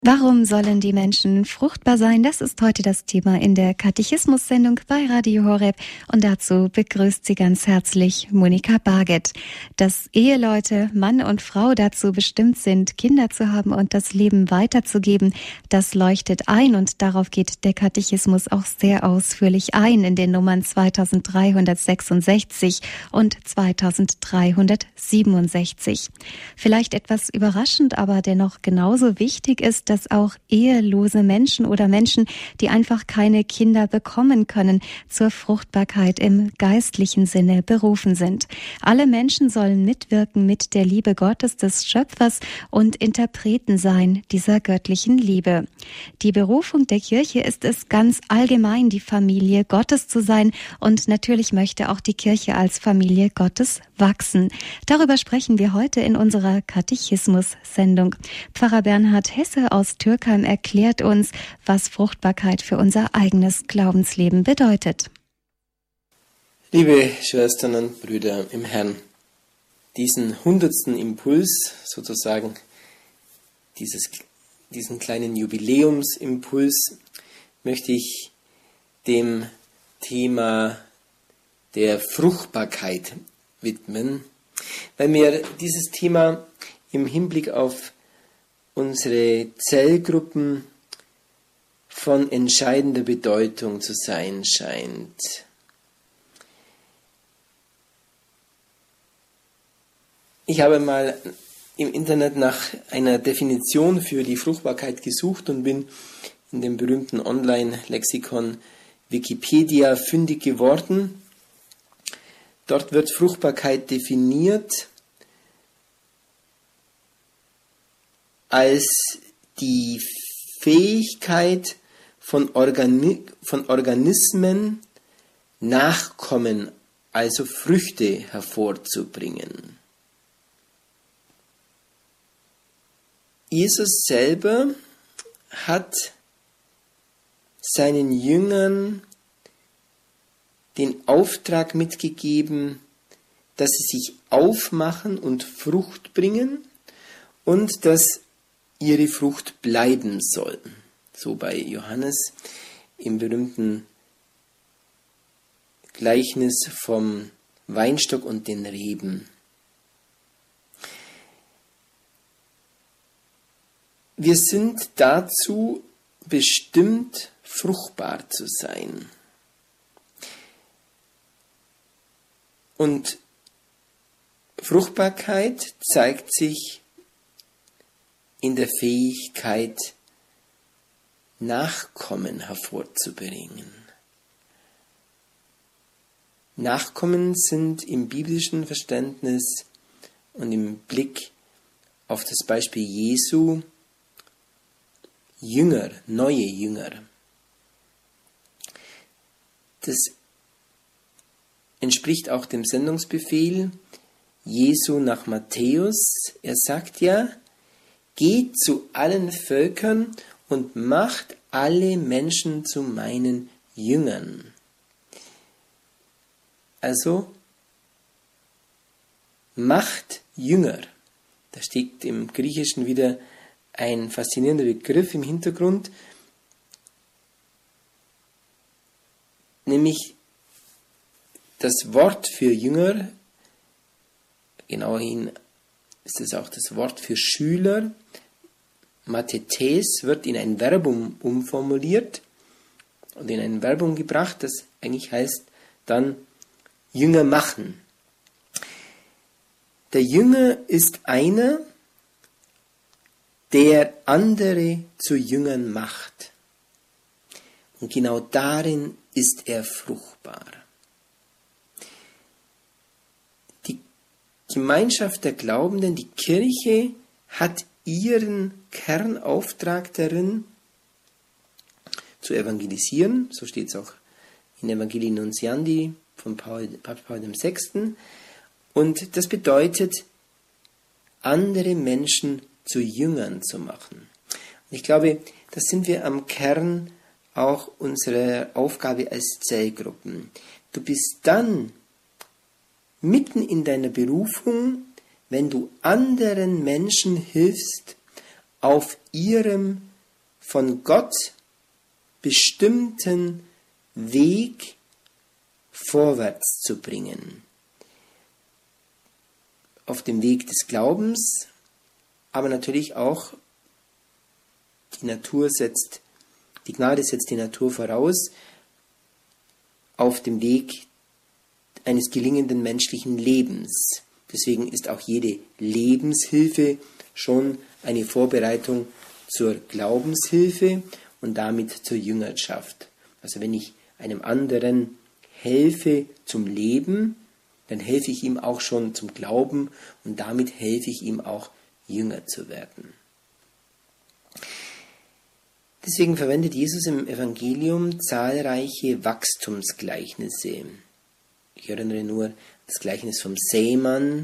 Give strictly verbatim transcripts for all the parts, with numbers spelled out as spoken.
Warum sollen die Menschen fruchtbar sein? Das ist heute das Thema in der Katechismus-Sendung bei Radio Horeb. Und dazu begrüßt sie ganz herzlich Monika Barget. Dass Eheleute, Mann und Frau dazu bestimmt sind, Kinder zu haben und das Leben weiterzugeben, das leuchtet ein. Und darauf geht der Katechismus auch sehr ausführlich ein in den Nummern zweitausenddreihundertsechsundsechzig und zweitausenddreihundertsiebenundsechzig. Vielleicht etwas überraschend, aber dennoch genauso wichtig ist, dass auch ehelose Menschen oder Menschen, die einfach keine Kinder bekommen können, zur Fruchtbarkeit im geistlichen Sinne berufen sind. Alle Menschen sollen mitwirken mit der Liebe Gottes des Schöpfers und Interpreten sein dieser göttlichen Liebe. Die Berufung der Kirche ist es ganz allgemein, die Familie Gottes zu sein, und natürlich möchte auch die Kirche als Familie Gottes wachsen. Darüber sprechen wir heute in unserer Katechismus-Sendung. Pfarrer Bernhard Hesse aus Türkheim erklärt uns, was Fruchtbarkeit für unser eigenes Glaubensleben bedeutet. Liebe Schwestern und Brüder im Herrn, diesen hundertsten Impuls, sozusagen dieses, diesen kleinen Jubiläumsimpuls, möchte ich dem Thema der Fruchtbarkeit widmen, weil mir dieses Thema im Hinblick auf unsere Zellgruppen von entscheidender Bedeutung zu sein scheint. Ich habe mal im Internet nach einer Definition für die Fruchtbarkeit gesucht und bin in dem berühmten Online-Lexikon Wikipedia fündig geworden. Dort wird Fruchtbarkeit definiert als die Fähigkeit von, Organi- von Organismen, Nachkommen, also Früchte hervorzubringen. Jesus selber hat seinen Jüngern den Auftrag mitgegeben, dass sie sich aufmachen und Frucht bringen und dass ihre Frucht bleiben soll. So bei Johannes im berühmten Gleichnis vom Weinstock und den Reben. Wir sind dazu bestimmt, fruchtbar zu sein. Und Fruchtbarkeit zeigt sich in der Fähigkeit, Nachkommen hervorzubringen. Nachkommen sind im biblischen Verständnis und im Blick auf das Beispiel Jesu Jünger, neue Jünger. Das entspricht auch dem Sendungsbefehl Jesu nach Matthäus. Er sagt ja, geht zu allen Völkern und macht alle Menschen zu meinen Jüngern. Also, macht Jünger. Da steckt im Griechischen wieder ein faszinierender Begriff im Hintergrund, nämlich das Wort für Jünger, genauerhin ist es auch das Wort für Schüler. Mathetes wird in ein Verbum umformuliert und in ein Verbum gebracht, das eigentlich heißt dann Jünger machen. Der Jünger ist einer, der andere zu Jüngern macht. Und genau darin ist er fruchtbar. Die Gemeinschaft der Glaubenden, die Kirche, hat ihren Kernauftrag darin, zu evangelisieren. So steht es auch in Evangelii Nuntiandi von Paul, Papst Paul der Sechste. Und das bedeutet, andere Menschen zu Jüngern zu machen. Und ich glaube, das sind wir am Kern auch unserer Aufgabe als Zellgruppen. Du bist dann mitten in deiner Berufung, wenn du anderen Menschen hilfst, auf ihrem von Gott bestimmten Weg vorwärts zu bringen. Auf dem Weg des Glaubens, aber natürlich auch die Natur setzt, die Gnade setzt die Natur voraus, auf dem Weg eines gelingenden menschlichen Lebens. Deswegen ist auch jede Lebenshilfe schon eine Vorbereitung zur Glaubenshilfe und damit zur Jüngerschaft. Also wenn ich einem anderen helfe zum Leben, dann helfe ich ihm auch schon zum Glauben und damit helfe ich ihm auch, Jünger zu werden. Deswegen verwendet Jesus im Evangelium zahlreiche Wachstumsgleichnisse. Ich erinnere nur das Gleichnis vom Sämann,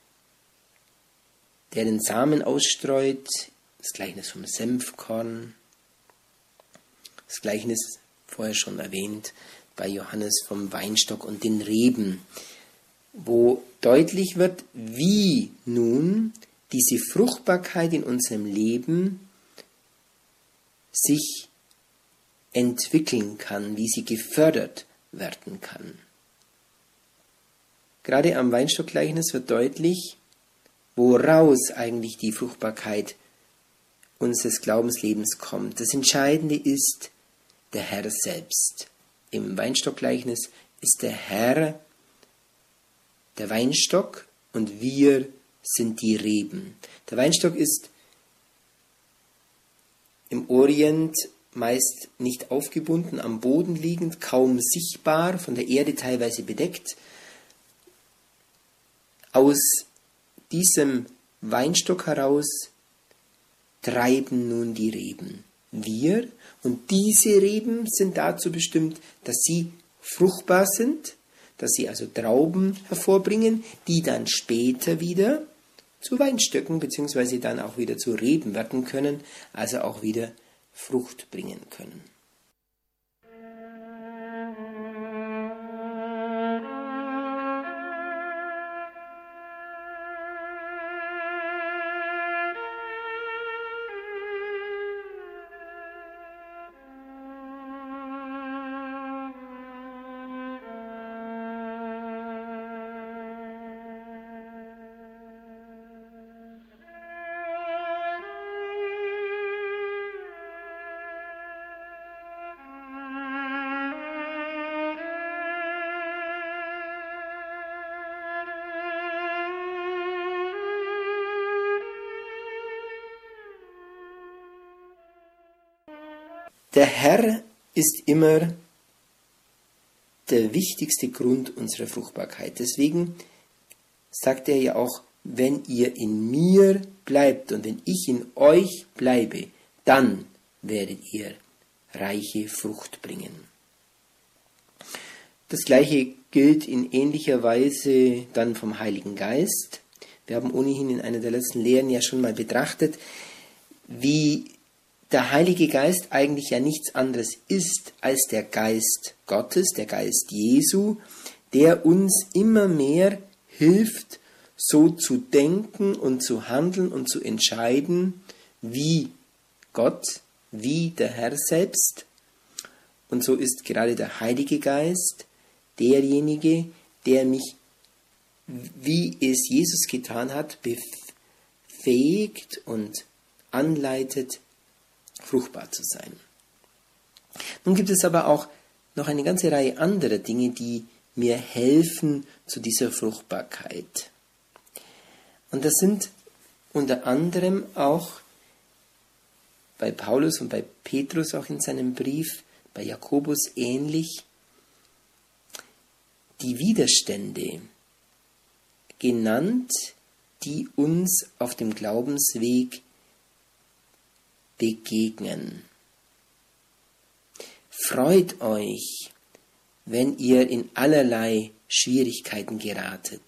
der den Samen ausstreut, das Gleichnis vom Senfkorn, das Gleichnis, vorher schon erwähnt, bei Johannes vom Weinstock und den Reben, wo deutlich wird, wie nun diese Fruchtbarkeit in unserem Leben sich entwickeln kann, wie sie gefördert werden kann. Gerade am Weinstockgleichnis wird deutlich, woraus eigentlich die Fruchtbarkeit unseres Glaubenslebens kommt. Das Entscheidende ist der Herr selbst. Im Weinstockgleichnis ist der Herr der Weinstock und wir sind die Reben. Der Weinstock ist im Orient meist nicht aufgebunden, am Boden liegend, kaum sichtbar, von der Erde teilweise bedeckt. Aus diesem Weinstock heraus treiben nun die Reben. Wir, und diese Reben sind dazu bestimmt, dass sie fruchtbar sind, dass sie also Trauben hervorbringen, die dann später wieder zu Weinstöcken bzw. dann auch wieder zu Reben werden können, also auch wieder Frucht bringen können. Der Herr ist immer der wichtigste Grund unserer Fruchtbarkeit. Deswegen sagt er ja auch, wenn ihr in mir bleibt und wenn ich in euch bleibe, dann werdet ihr reiche Frucht bringen. Das Gleiche gilt in ähnlicher Weise dann vom Heiligen Geist. Wir haben ohnehin in einer der letzten Lehren ja schon mal betrachtet, wie der Heilige Geist eigentlich ja nichts anderes ist als der Geist Gottes, der Geist Jesu, der uns immer mehr hilft, so zu denken und zu handeln und zu entscheiden, wie Gott, wie der Herr selbst. Und so ist gerade der Heilige Geist derjenige, der mich, wie es Jesus getan hat, befähigt und anleitet, fruchtbar zu sein. Nun gibt es aber auch noch eine ganze Reihe anderer Dinge, die mir helfen zu dieser Fruchtbarkeit. Und das sind unter anderem auch bei Paulus und bei Petrus auch in seinem Brief, bei Jakobus ähnlich, die Widerstände genannt, die uns auf dem Glaubensweg begegnen. Freut euch, wenn ihr in allerlei Schwierigkeiten geratet.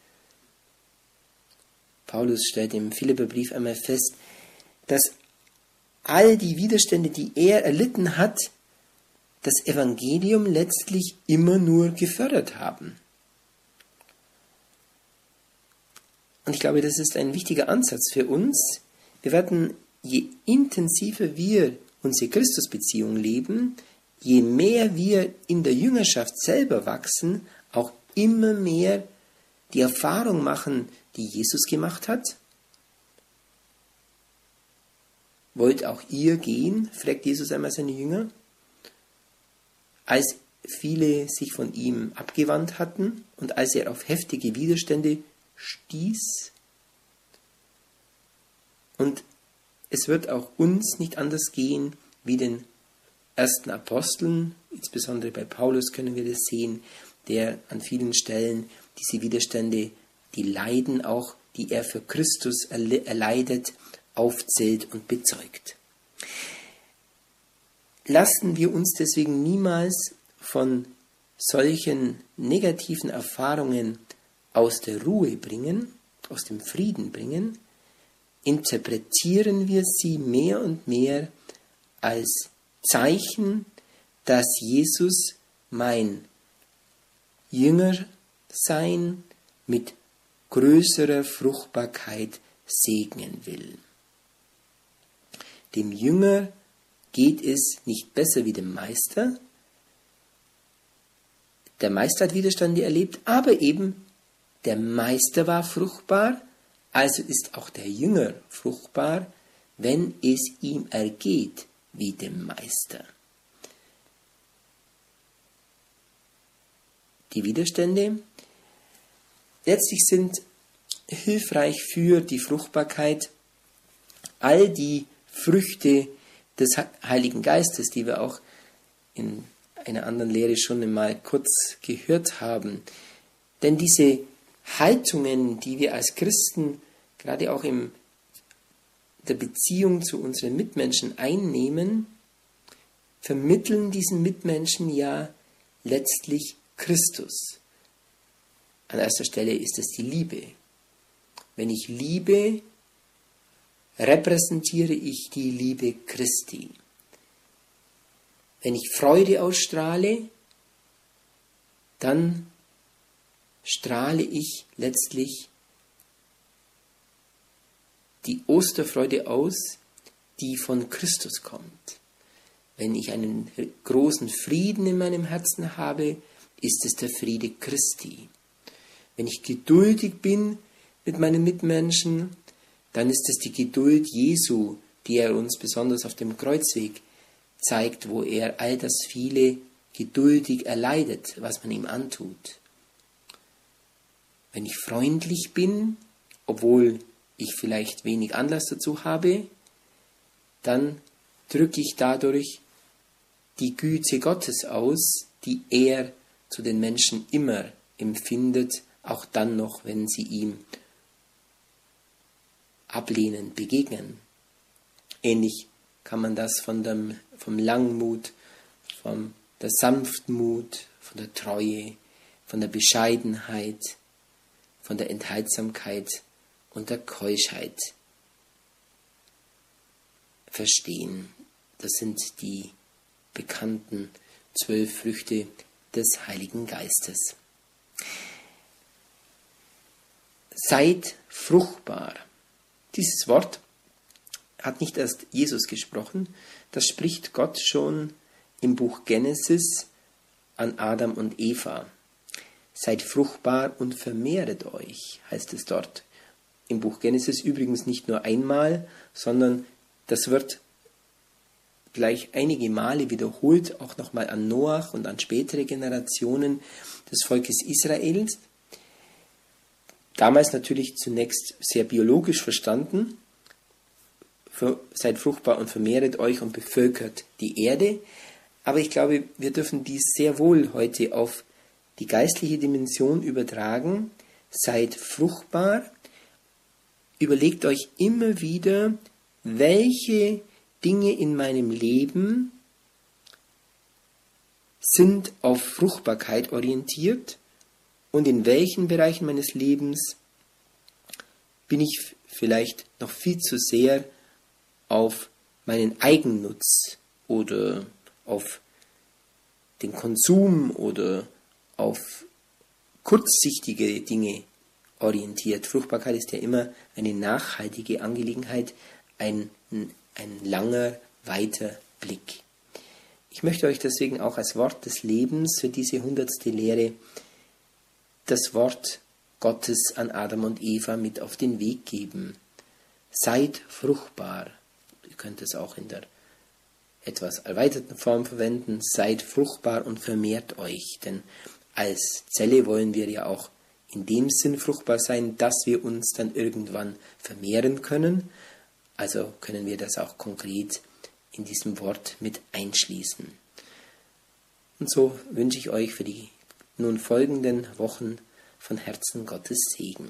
Paulus stellt im Philipperbrief einmal fest, dass all die Widerstände, die er erlitten hat, das Evangelium letztlich immer nur gefördert haben. Und ich glaube, das ist ein wichtiger Ansatz für uns. Wir werden, je intensiver wir unsere Christusbeziehung leben, je mehr wir in der Jüngerschaft selber wachsen, auch immer mehr die Erfahrung machen, die Jesus gemacht hat. Wollt auch ihr gehen? Fragt Jesus einmal seine Jünger. Als viele sich von ihm abgewandt hatten und als er auf heftige Widerstände stieß. Und es wird auch uns nicht anders gehen wie den ersten Aposteln, insbesondere bei Paulus können wir das sehen, der an vielen Stellen diese Widerstände, die Leiden auch, die er für Christus erleidet, aufzählt und bezeugt. Lassen wir uns deswegen niemals von solchen negativen Erfahrungen aus der Ruhe bringen, aus dem Frieden bringen, interpretieren wir sie mehr und mehr als Zeichen, dass Jesus mein Jüngersein mit größerer Fruchtbarkeit segnen will. Dem Jünger geht es nicht besser wie dem Meister. Der Meister hat Widerstände erlebt, aber eben der Meister war fruchtbar, also ist auch der Jünger fruchtbar, wenn es ihm ergeht wie dem Meister. Die Widerstände letztlich sind hilfreich für die Fruchtbarkeit. All die Früchte des Heiligen Geistes, die wir auch in einer anderen Lehre schon einmal kurz gehört haben. Denn diese Haltungen, die wir als Christen gerade auch in der Beziehung zu unseren Mitmenschen einnehmen, vermitteln diesen Mitmenschen ja letztlich Christus. An erster Stelle ist es die Liebe. Wenn ich liebe, repräsentiere ich die Liebe Christi. Wenn ich Freude ausstrahle, dann strahle ich letztlich die Osterfreude aus, die von Christus kommt. Wenn ich einen großen Frieden in meinem Herzen habe, ist es der Friede Christi. Wenn ich geduldig bin mit meinen Mitmenschen, dann ist es die Geduld Jesu, die er uns besonders auf dem Kreuzweg zeigt, wo er all das viele geduldig erleidet, was man ihm antut. Wenn ich freundlich bin, obwohl ich vielleicht wenig Anlass dazu habe, dann drücke ich dadurch die Güte Gottes aus, die er zu den Menschen immer empfindet, auch dann noch, wenn sie ihm ablehnend begegnen. Ähnlich kann man das von dem, vom Langmut, von der Sanftmut, von der Treue, von der Bescheidenheit, von der Enthaltsamkeit und der Keuschheit verstehen. Das sind die bekannten zwölf Früchte des Heiligen Geistes. Seid fruchtbar. Dieses Wort hat nicht erst Jesus gesprochen, das spricht Gott schon im Buch Genesis an Adam und Eva. Seid fruchtbar und vermehret euch, heißt es dort. Im Buch Genesis übrigens nicht nur einmal, sondern das wird gleich einige Male wiederholt, auch nochmal an Noach und an spätere Generationen des Volkes Israels. Damals natürlich zunächst sehr biologisch verstanden. Seid fruchtbar und vermehret euch und bevölkert die Erde. Aber ich glaube, wir dürfen dies sehr wohl heute auf die geistliche Dimension übertragen. Seid fruchtbar. Überlegt euch immer wieder, welche Dinge in meinem Leben sind auf Fruchtbarkeit orientiert und in welchen Bereichen meines Lebens bin ich vielleicht noch viel zu sehr auf meinen Eigennutz oder auf den Konsum oder auf kurzsichtige Dinge orientiert. Fruchtbarkeit ist ja immer eine nachhaltige Angelegenheit, ein, ein langer, weiter Blick. Ich möchte euch deswegen auch als Wort des Lebens für diese hundertste Lehre das Wort Gottes an Adam und Eva mit auf den Weg geben. Seid fruchtbar. Ihr könnt es auch in der etwas erweiterten Form verwenden. Seid fruchtbar und vermehrt euch. Denn als Zelle wollen wir ja auch in dem Sinn fruchtbar sein, dass wir uns dann irgendwann vermehren können. Also können wir das auch konkret in diesem Wort mit einschließen. Und so wünsche ich euch für die nun folgenden Wochen von Herzen Gottes Segen.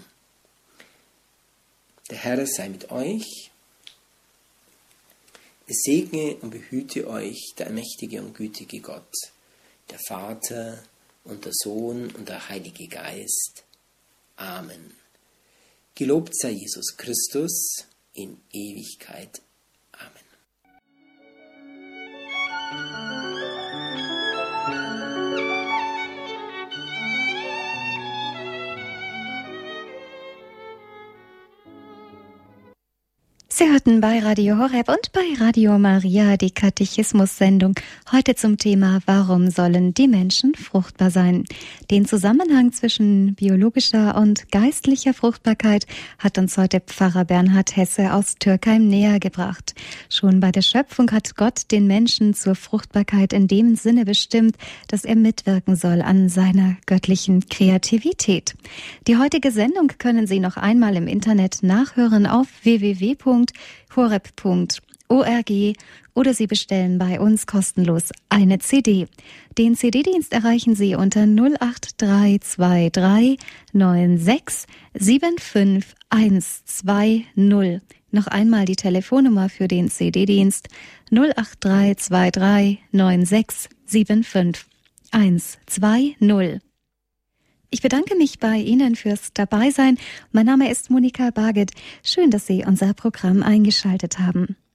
Der Herr sei mit euch. Es segne und behüte euch der mächtige und gütige Gott, der Vater und der Sohn und der Heilige Geist. Amen. Gelobt sei Jesus Christus in Ewigkeit. Amen. Sie hörten bei Radio Horeb und bei Radio Maria die Katechismus-Sendung heute zum Thema Warum sollen die Menschen fruchtbar sein? Den Zusammenhang zwischen biologischer und geistlicher Fruchtbarkeit hat uns heute Pfarrer Bernhard Hesse aus Türkheim näher gebracht. Schon bei der Schöpfung hat Gott den Menschen zur Fruchtbarkeit in dem Sinne bestimmt, dass er mitwirken soll an seiner göttlichen Kreativität. Die heutige Sendung können Sie noch einmal im Internet nachhören auf w w w punkt horeb punkt org oder Sie bestellen bei uns kostenlos eine C D. Den C D-Dienst erreichen Sie unter null acht drei zwei drei neun sechs sieben fünf eins zwei null. Noch einmal die Telefonnummer für den C D-Dienst null acht drei zwei drei neun sechs sieben fünf eins zwei null. Ich bedanke mich bei Ihnen fürs Dabeisein. Mein Name ist Monika Barget. Schön, dass Sie unser Programm eingeschaltet haben.